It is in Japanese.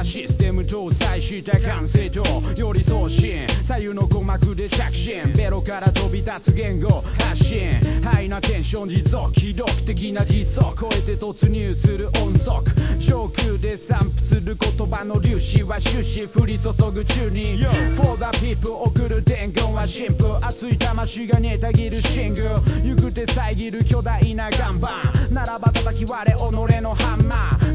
システム搭載した感性とより送信左右の鼓膜で着信ベロから飛び立つ言語発信ハイなテンション持続記録的な実装超えて突入する音速上空で散布する言葉の粒子は終始降り注ぐ宙に For the people 送る伝言はシンプル熱い魂が煮たぎるシングル行く手遮る巨大な岩盤ならば叩き割れ己のハンマー